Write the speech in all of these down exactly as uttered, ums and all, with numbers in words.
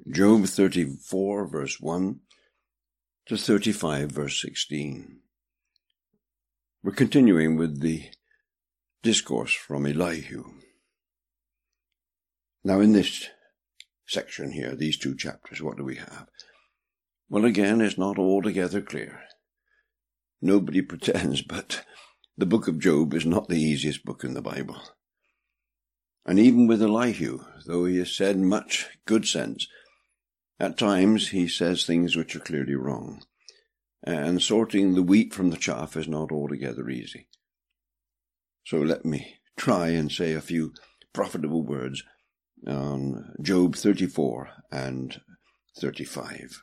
Job thirty-four, verse one to thirty-five, verse sixteen. We're continuing with the discourse from Elihu. Now in this section here, these two chapters, what do we have? Well, again, it's not altogether clear. Nobody pretends, but the book of Job is not the easiest book in the Bible. And even with Elihu, though he has said much good sense, at times he says things which are clearly wrong. And sorting the wheat from the chaff is not altogether easy. So let me try and say a few profitable words on Job thirty-four and thirty-five.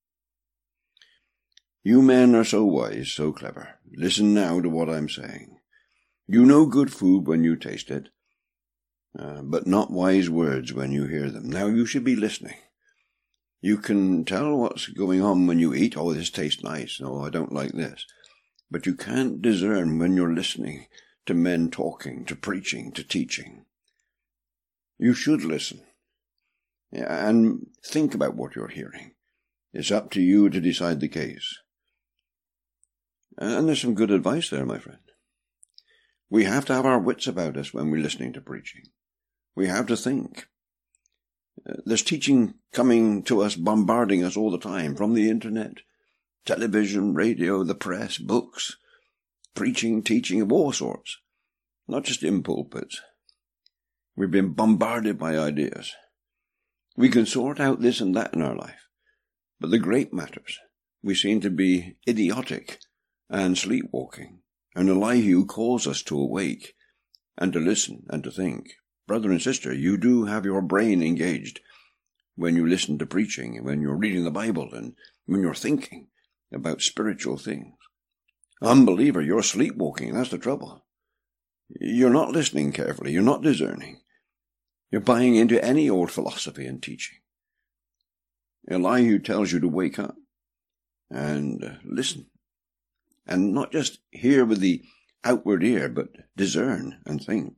You men are so wise, so clever. Listen now to what I'm saying. You know good food when you taste it, uh, but not wise words when you hear them. Now you should be listening. You can tell what's going on when you eat. Oh, this tastes nice. No, I don't like this. But you can't discern when you're listening to men talking, to preaching, to teaching. You should listen and think about what you're hearing. It's up to you to decide the case. And there's some good advice there, my friend. We have to have our wits about us when we're listening to preaching. We have to think. Uh, there's teaching coming to us, bombarding us all the time, from the internet, television, radio, the press, books, preaching, teaching of all sorts, not just in pulpits. We've been bombarded by ideas. We can sort out this and that in our life, but the great matters, we seem to be idiotic and sleepwalking, and Elihu calls us to awake and to listen and to think. Brother and sister, you do have your brain engaged when you listen to preaching, and when you're reading the Bible, and when you're thinking about spiritual things. Unbeliever, you're sleepwalking. That's the trouble. You're not listening carefully. You're not discerning. You're buying into any old philosophy and teaching. Elihu tells you to wake up and uh, listen, and not just hear with the outward ear, but discern and think.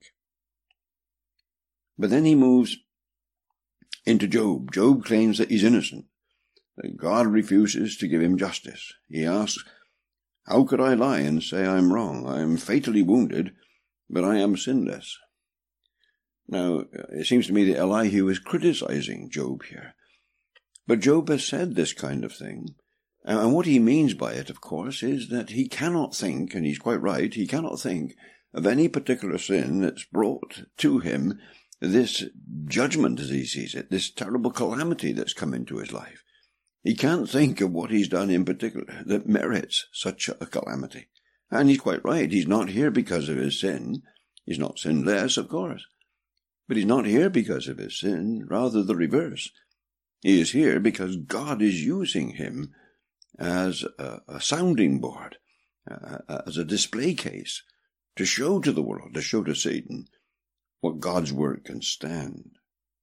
But then he moves into Job. Job claims that he's innocent, that God refuses to give him justice. He asks, how could I lie and say I'm wrong? I am fatally wounded, but I am sinless. Now, it seems to me that Elihu is criticizing Job here. But Job has said this kind of thing. And what he means by it, of course, is that he cannot think, and he's quite right, he cannot think of any particular sin that's brought to him this judgment, as he sees it, this terrible calamity that's come into his life. He can't think of what he's done in particular that merits such a calamity. And he's quite right. He's not here because of his sin. He's not sinless, of course. But he's not here because of his sin, rather the reverse. He is here because God is using him as a, a sounding board, uh, as a display case, to show to the world, to show to Satan, what God's word can stand.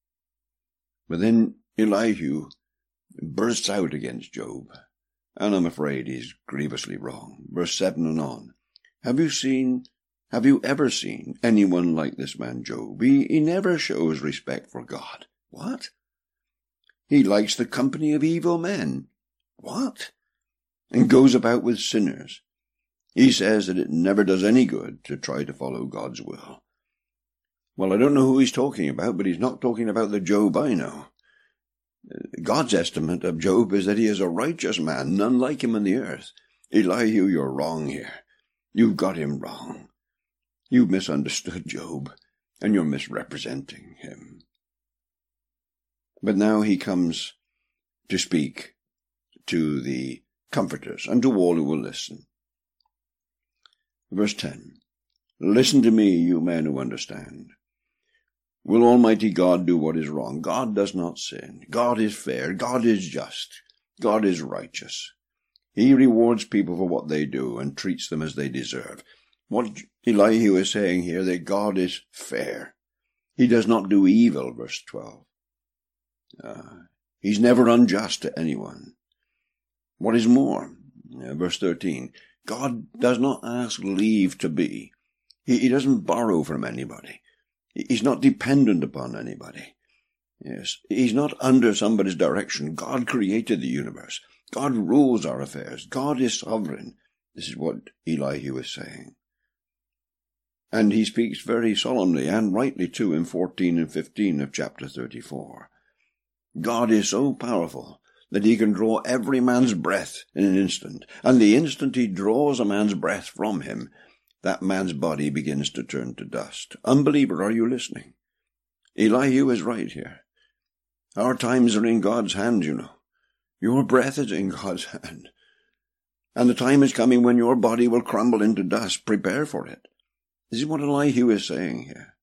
But then Elihu bursts out against Job, and I'm afraid he's grievously wrong. Verse seven and on. Have you seen, have you ever seen anyone like this man Job? He, he never shows respect for God. What? He likes the company of evil men. What? And goes about with sinners. He says that it never does any good to try to follow God's will. Well, I don't know who he's talking about, but he's not talking about the Job I know. God's estimate of Job is that he is a righteous man, none like him on the earth. Elihu, you're wrong here. You've got him wrong. You've misunderstood Job, and you're misrepresenting him. But now he comes to speak to the comforters and to all who will listen. Verse ten. Listen to me, you men who understand. Will Almighty God do what is wrong? God does not sin. God is fair. God is just. God is righteous. He rewards people for what they do and treats them as they deserve. What Elihu is saying here, that God is fair. He does not do evil, verse twelve. Uh, he's never unjust to anyone. What is more, uh, verse thirteen, God does not ask leave to be. He, he doesn't borrow from anybody. He's not dependent upon anybody. Yes, he's not under somebody's direction. God created the universe. God rules our affairs. God is sovereign. This is what Elihu is saying. And he speaks very solemnly and rightly too in fourteen and fifteen of chapter thirty-four. God is so powerful that he can draw every man's breath in an instant, and the instant he draws a man's breath from him, that man's body begins to turn to dust. Unbeliever, are you listening? Elihu is right here. Our times are in God's hand, you know. Your breath is in God's hand. And the time is coming when your body will crumble into dust. Prepare for it. This is what Elihu is saying here.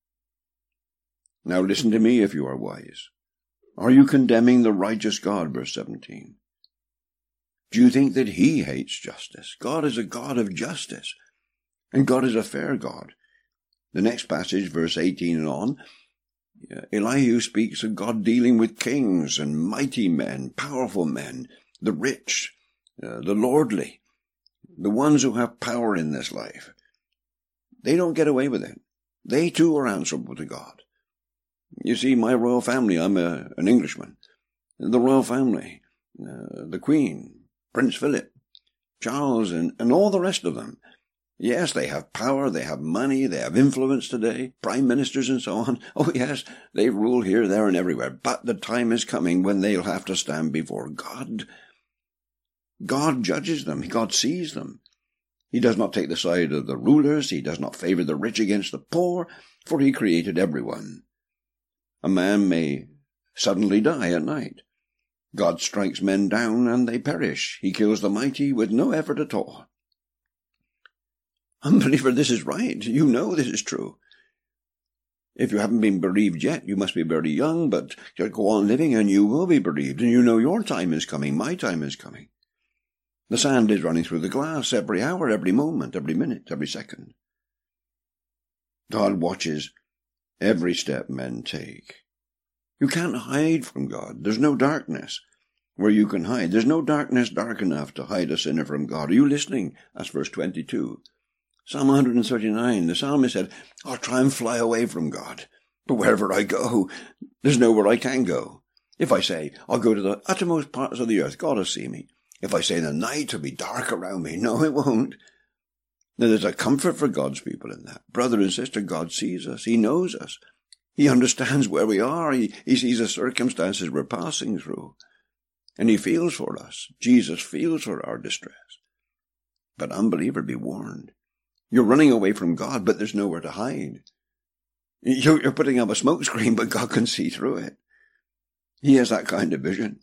Now listen to me if you are wise. Are you condemning the righteous God, verse seventeen? Do you think that he hates justice? God is a God of justice, and God is a fair God. The next passage, verse eighteen and on, Elihu speaks of God dealing with kings and mighty men, powerful men, the rich, uh, the lordly, the ones who have power in this life. They don't get away with it. They too are answerable to God. You see, my royal family, I'm a, an Englishman. The royal family, uh, the Queen, Prince Philip, Charles, and, and all the rest of them. Yes, they have power, they have money, they have influence today, prime ministers and so on. Oh yes, they rule here, there, and everywhere. But the time is coming when they'll have to stand before God. God judges them. God sees them. He does not take the side of the rulers. He does not favor the rich against the poor, for he created everyone. A man may suddenly die at night. God strikes men down and they perish. He kills the mighty with no effort at all. Unbeliever, this is right. You know this is true. If you haven't been bereaved yet, you must be very young, but just go on living and you will be bereaved. And you know your time is coming. My time is coming. The sand is running through the glass every hour, every moment, every minute, every second. God watches every step men take. You can't hide from God. There's no darkness where you can hide. There's no darkness dark enough to hide a sinner from God. Are you listening? That's verse twenty-two. Psalm one thirty-nine, the psalmist said, I'll try and fly away from God. But wherever I go, there's nowhere I can go. If I say, I'll go to the uttermost parts of the earth, God will see me. If I say the night will be dark around me, no, it won't. Now, there's a comfort for God's people in that. Brother and sister, God sees us. He knows us. He understands where we are. He, he sees the circumstances we're passing through. And he feels for us. Jesus feels for our distress. But unbeliever, be warned. You're running away from God, but there's nowhere to hide. You're, you're putting up a smoke screen, but God can see through it. He has that kind of vision.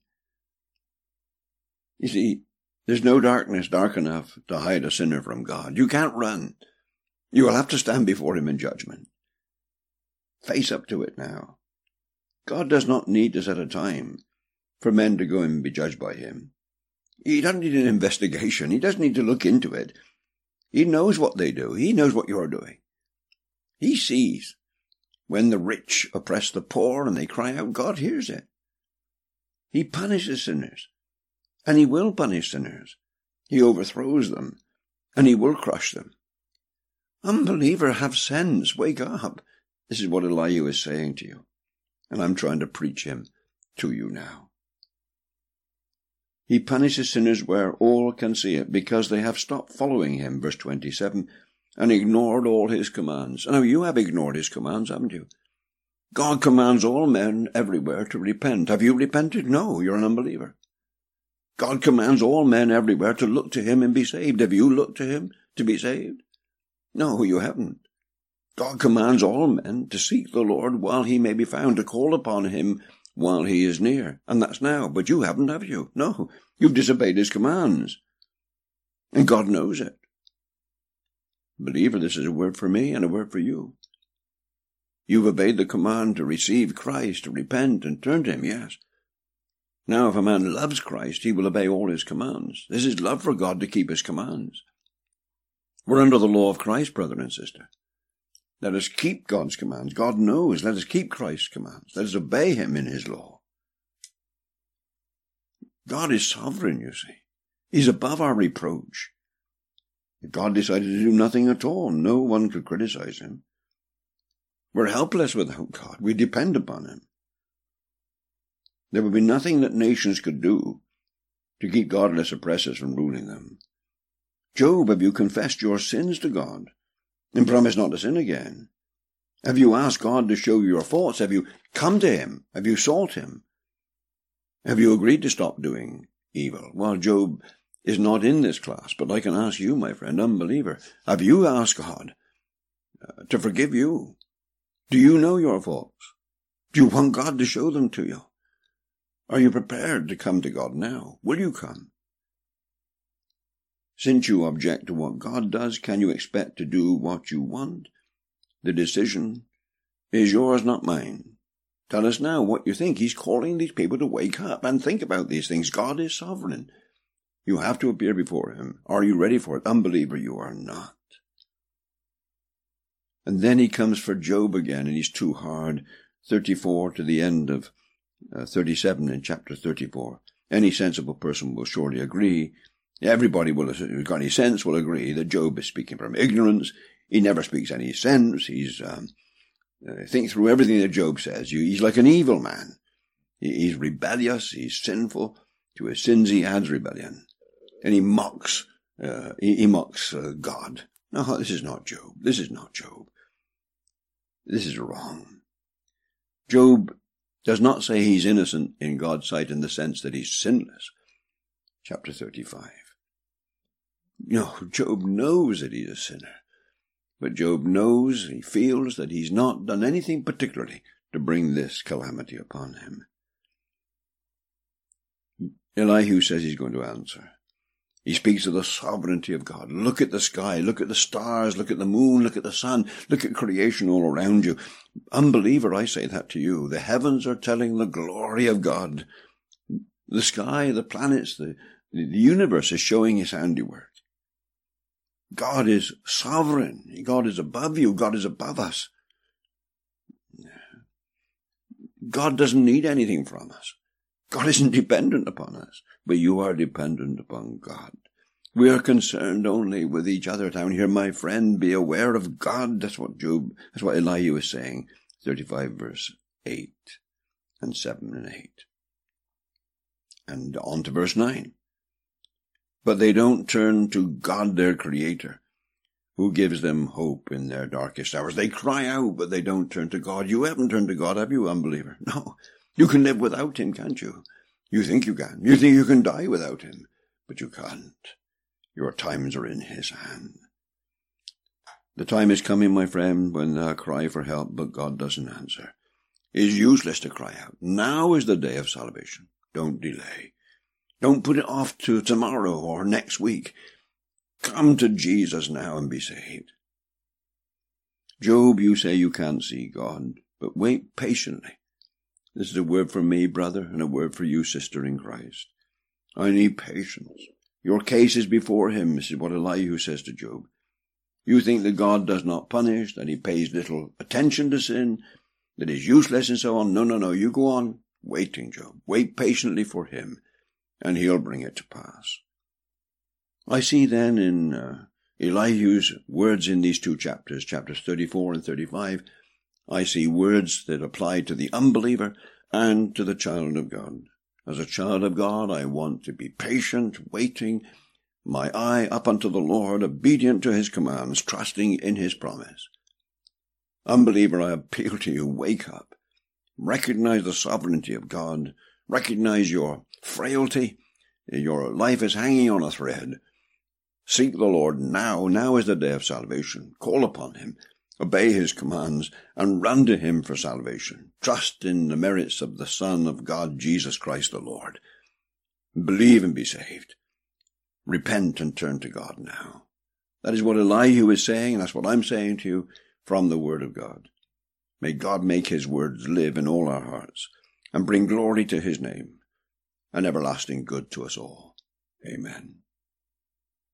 You see, there's no darkness dark enough to hide a sinner from God. You can't run. You will have to stand before him in judgment. Face up to it now. God does not need to set a time for men to go and be judged by him. He doesn't need an investigation. He doesn't need to look into it. He knows what they do. He knows what you're doing. He sees when the rich oppress the poor and they cry out, God hears it. He punishes sinners, and he will punish sinners. He overthrows them, and he will crush them. Unbeliever, have sense. Wake up. This is what Elihu is saying to you, and I'm trying to preach him to you now. He punishes sinners where all can see it, because they have stopped following him, verse twenty-seven, and ignored all his commands. Now, you have ignored his commands, haven't you? God commands all men everywhere to repent. Have you repented? No, you're an unbeliever. God commands all men everywhere to look to him and be saved. Have you looked to him to be saved? No, you haven't. God commands all men to seek the Lord while he may be found, to call upon him while he is near. And that's now. But you haven't, have you? No, you've disobeyed his commands. And God knows it. Believer, this is a word for me and a word for you. You've obeyed the command to receive Christ, to repent and turn to him, yes. Now, if a man loves Christ, he will obey all his commands. This is love for God, to keep his commands. We're under the law of Christ, brother and sister. Let us keep God's commands. God knows. Let us keep Christ's commands. Let us obey him in his law. God is sovereign, you see. He's above our reproach. If God decided to do nothing at all, no one could criticize him. We're helpless without God. We depend upon him. There would be nothing that nations could do to keep godless oppressors from ruling them. Job, have you confessed your sins to God and promised not to sin again? Have you asked God to show you your faults? Have you come to him? Have you sought him? Have you agreed to stop doing evil? Well, Job is not in this class, but I can ask you, my friend, unbeliever, have you asked God uh, to forgive you? Do you know your faults? Do you want God to show them to you? Are you prepared to come to God now? Will you come? Since you object to what God does, can you expect to do what you want? The decision is yours, not mine. Tell us now what you think. He's calling these people to wake up and think about these things. God is sovereign. You have to appear before him. Are you ready for it? Unbeliever, you are not. And then he comes for Job again, and he's too hard. thirty-four to the end of uh, thirty-seven in chapter thirty-four. Any sensible person will surely agree. Everybody will, who's got any sense will agree that Job is speaking from ignorance. He never speaks any sense. He's, um, uh, think through everything that Job says. He's like an evil man. He's rebellious. He's sinful. To his sins he adds rebellion. And he mocks, uh, he, he mocks uh, God. No, this is not Job. This is not Job. This is wrong. Job does not say he's innocent in God's sight in the sense that he's sinless. Chapter thirty-five. No, Job knows that he's a sinner. But Job knows, he feels that he's not done anything particularly to bring this calamity upon him. Elihu says he's going to answer. He speaks of the sovereignty of God. Look at the sky, look at the stars, look at the moon, look at the sun, look at creation all around you. Unbeliever, I say that to you. The heavens are telling the glory of God. The sky, the planets, the, the universe is showing his handiwork. God is sovereign. God is above you. God is above us. God doesn't need anything from us. God isn't dependent upon us, but you are dependent upon God. We are concerned only with each other down here. My friend, be aware of God. That's what Job, that's what Elihu is saying. thirty-five verse eight and seven and eight. And on to verse nine. But they don't turn to God, their Creator, who gives them hope in their darkest hours. They cry out, but they don't turn to God. You haven't turned to God, have you, unbeliever? No. You can live without him, can't you? You think you can. You think you can die without him, but you can't. Your times are in his hand. The time is coming, my friend, when thou cry for help, but God doesn't answer. It is useless to cry out. Now is the day of salvation. Don't delay. Don't put it off to tomorrow or next week. Come to Jesus now and be saved. Job, you say you can't see God, but wait patiently. This is a word for me, brother, and a word for you, sister in Christ. I need patience. Your case is before him. This is what Elihu says to Job. You think that God does not punish, that he pays little attention to sin, that he's useless and so on. No, no, no. You go on waiting, Job. Wait patiently for him, and he'll bring it to pass. I see then in uh, Elihu's words in these two chapters, chapters thirty-four and thirty-five, I see words that apply to the unbeliever and to the child of God. As a child of God, I want to be patient, waiting, my eye up unto the Lord, obedient to his commands, trusting in his promise. Unbeliever, I appeal to you, wake up. Recognize the sovereignty of God. Recognize your frailty. Your life is hanging on a thread. Seek the Lord now. Now is the day of salvation. Call upon him. Obey his commands and run to him for salvation. Trust in the merits of the Son of God, Jesus Christ the Lord. Believe and be saved. Repent and turn to God now. That is what Elihu is saying, and that's what I'm saying to you from the Word of God. May God make his words live in all our hearts and bring glory to his name and everlasting good to us all. Amen.